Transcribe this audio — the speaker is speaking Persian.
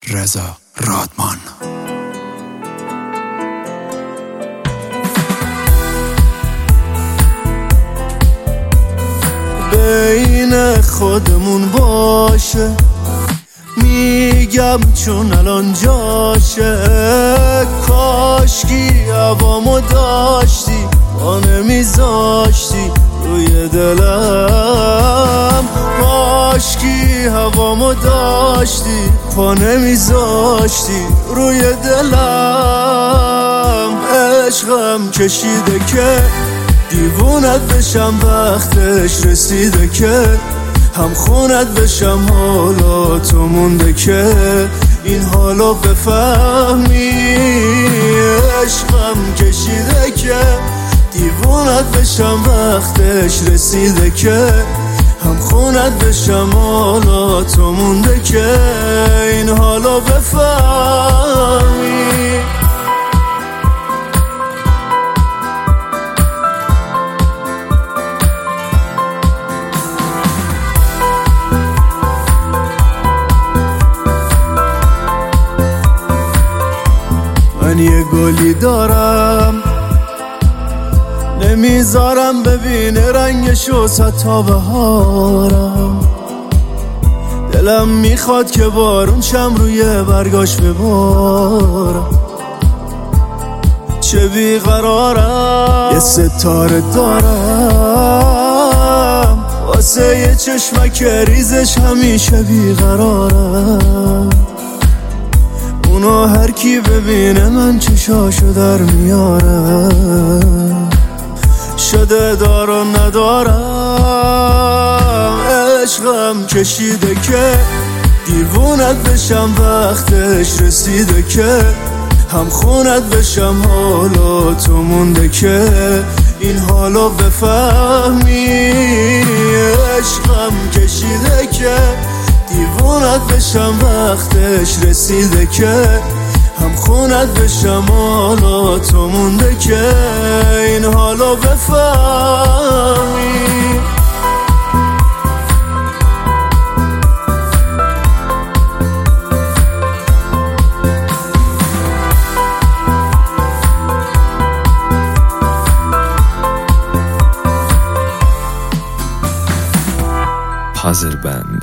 رضا رادمان. بین خودمون باشه، میگم چون الان جاشه. کاشکی هوامو داشتی، پا نمیذاشتی روی دلم. کاشکی هوامو داشتی، پا نمیذاشتی روی دلم. عشقم کشیده که دیوونت بشم، وقتش رسیده که هم خونت بشم. حالا تو مونده که این حالو بفهمی. عشقم کشیده که دیوونت بشم، وقتش رسیده که هم خونت بشم. حالا تو مونده که این حالو بفهمی. من یه گلی دارم، نمیذارم ببینه رنگشو تا بهارم. دلم میخواد که بارون شم روی برگاش ببارم. چه بیقرارم، یه ستاره دارم واسه یه چشمک ریزش همیشه بیقرارم. اونو هر کی ببینه من چشاشو در میارم. شده دار و ندارم. عشقم کشیده که دیوونت بشم، وقتش رسیده که هم خونت بشم. حالا تو مونده که این حالو بفهمی. عشقم کشیده که دیوونت بشم، وقتش رسیده که هم خونت بشم. حالا تو مونده که این حالو بفهمی. Puzzle Band